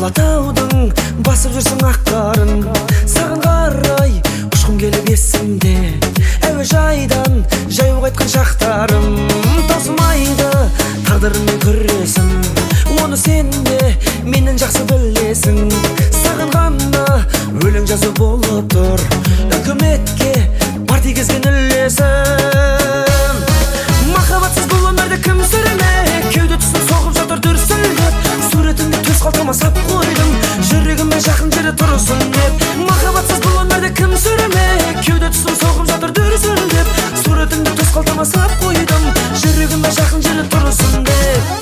Алатаудың басып жүрсің ақ қарын, саған қарай ұшқым келіп есімде. Әуежайдан жаяу қайтқан шақтарым, таусылмайды тағдырымен күресім. Оны сен де менен жақсы білесің. Саған ғана өлең жазу болып тұр, үкіметке парти кезген үлесім. Махаббатсыз бұл өмірді кім сүрмек, кеуде тұсын соғып жатыр дүрсілдеп. Суретіңді төс қалтама сап қойдым, жүрегіме жақын жері тұрсын деп. Махаббатсыз бұл өмірді кім сүрмек, кеуде тұсын соғып жатыр дүрсілдеп. Суретіңді төс қалтама сап қойдым, жүрегіме жақын жері тұрсын деп.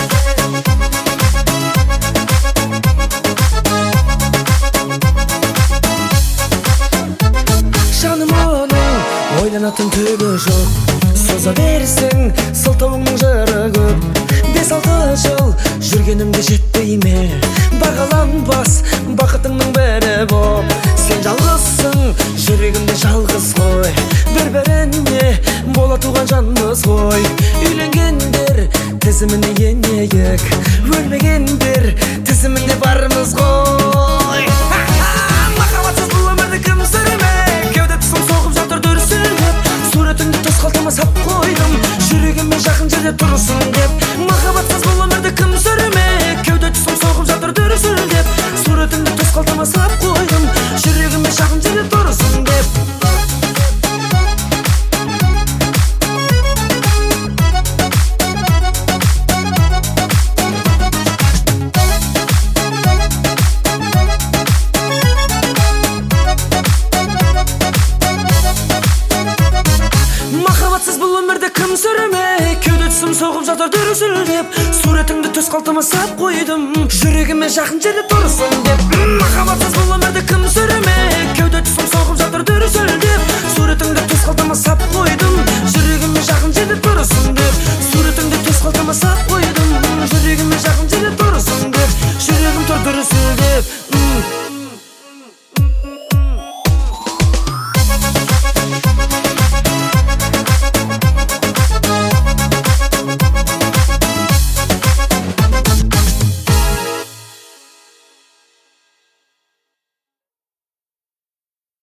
Жаным оның ойланатын түгі жоқ, соза берсең сылтауыңның жыры көп. 5-6 жыл жүргенімде жетпей ме, бағаланбас бақытыңның бірі боп. Сен жалғызсың, жүрегімде жалғыз ғой, бір-біріне бола туған жанбыз ғой. Үйленгендер тізіміне енейік, өлмегендер тізімінде бармыз ғой. Махаббатсыз бұл өмірді кім сүрмек, кеуде тұсым соғып жатыр дүрсілдеп. Суретіңді төс қалтама сап қойдым, жүрегіме жақын жерде тұрсын деп. Махаббатсыз бұл өмірді кім сүрмек, кеуде тұсым соғып жатыр дүрсілдеп. Суретіңді төс қалтама сап қойдым, жүрегіме жақын жерде тұрсын деп. Махаббатсыз бұл өмірді кім сүрмек, кеуде тұсым соғып жатыр дүрсілдеп. Суретіңді төс қалтама сап қойдым, жүрегіме жақын жерде тұрсын деп. Махаббатсыз бұл өмірді кім сүрмек, кеуде тұсым соғып жатыр дүрсілдеп. Суретіңді төс қалтама сап қойдым, жүрегіме жақын жерде тұрсын деп. Суретіңді төс қалтама сап қойдым.